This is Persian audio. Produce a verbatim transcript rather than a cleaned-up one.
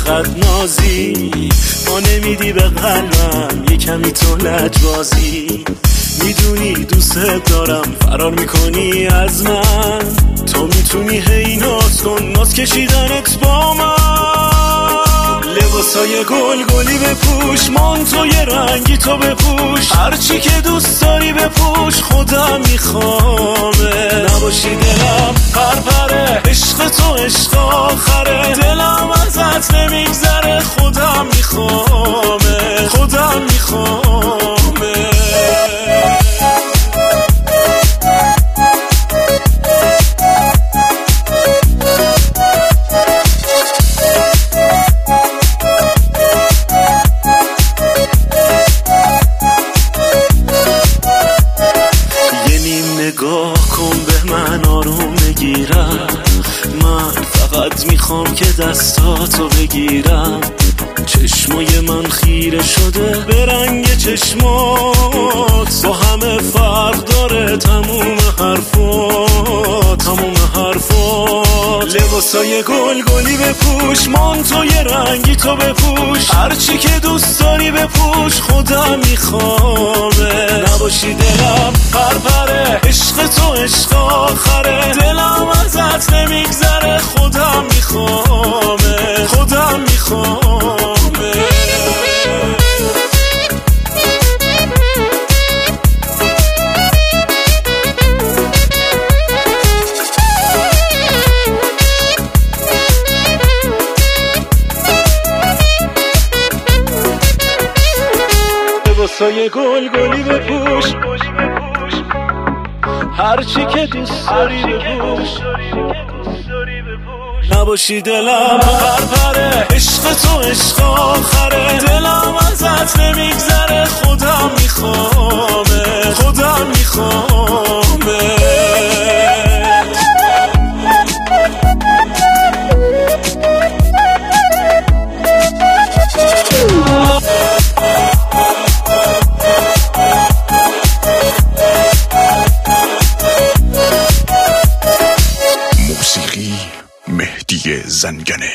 خط نازی، ما نمیدی به قلبم یه کمی تو لجبازی. میدونی دوست دارم، فرار میکنی از من، تو میتونی هی ناز کن، ناز کشیدنت با من. لباسای گل گلی بپوش، مانتوی رنگی تو بپوش، هرچی که دوست داری بپوش، خودم میخوامه. نباشی دلم پرپره، عشق تو عشق آخره، دلم ازت نمیگذره، خودم میخوامه، خودم میخوامه. نگاه کن به من، آروم بگیرم، من فقط میخوام که دستاتو بگیرم. چشمای من خیره شده به رنگ چشمات، با همه فرق داره تموم حرفات، تموم حرفات. لباسای گل گلی بپوش، مانتوی رنگی تو بپوش، هرچی که دوست داری بپوش، خودم میخوامه. نباشی دلم پرپره، عشق تو عشق آخره، دلم ازت نمیگذره، خودم میخوامه، خودم میخوامه. لباسای گل گلی بپوش، هرچی که دوست داری بپوش. نباشی دلم پرپره، عشق تو عشق آخره، دلم ازت نمیگذره، خودم میخوامه، خودم میخوامه. موسیقی مهدی زنگنه.